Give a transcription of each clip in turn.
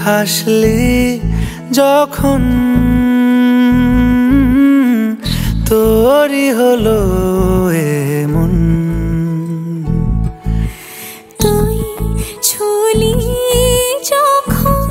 হাসলি যখন তোরই হলো এমন, তুই ছুলি যখন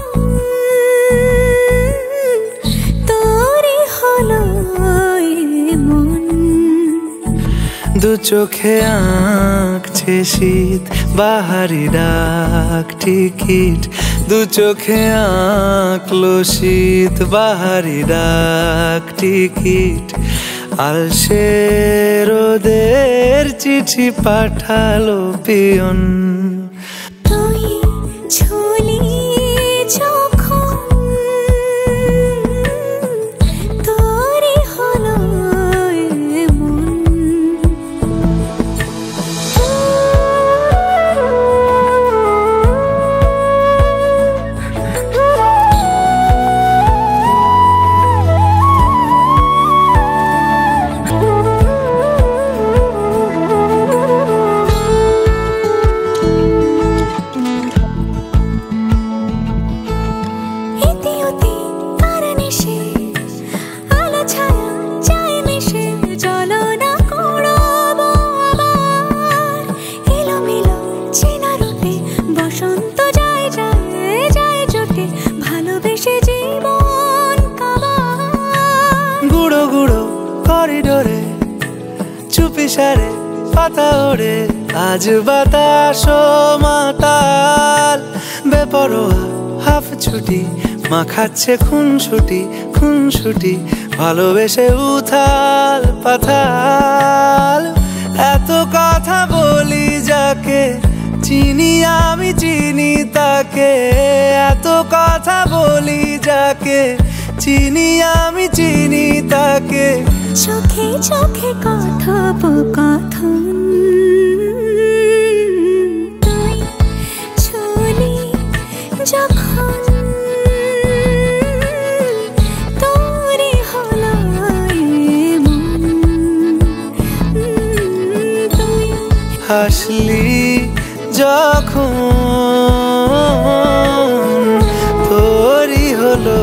তোরই হলো এমন। দু চোখে আঁকছে শীত বাহারি ডাক টিকিট, দু চোখে আঁকলো শীত বাহারি ডাক টিকিট। আলসে রোদের চিঠি পাঠালো পিয়ন, তুই ছুলি যখন তোরই হলো এমন। গুঁড়ো গুঁড়ো করিডোরে চুপি সারে পাতা ওড়ে, আজ বাতাস মাতাল বেপরোয়া হাফ ছুটি, মাখাচ্ছে খুনসুটি খুনসুটি, ভালোবেসে উথাল পাথাল। এত কথা বলি যাকে চিনি আমি চিনি তাকে, এত কথা বলি যাকে চিনি আমি চিনি তাকে। চোখে চোখে কথোপকথন, তুই ছুলি যখন তোরই হলো এমন। তুই হাসলি যখন তোরই হলো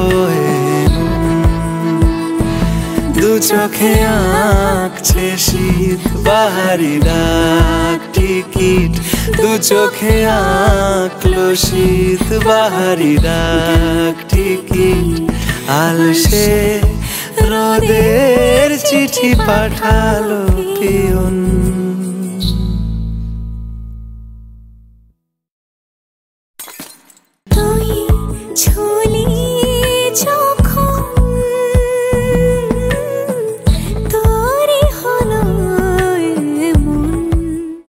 দু চোখে আঁকছে শীত বাহারি ডাক টিকিট, দু চোখে আঁকলো শীত বাহারি ডাক টিকিট। আলসে রোদের চিঠি পাঠালো পিয়ন। তুই ছুলি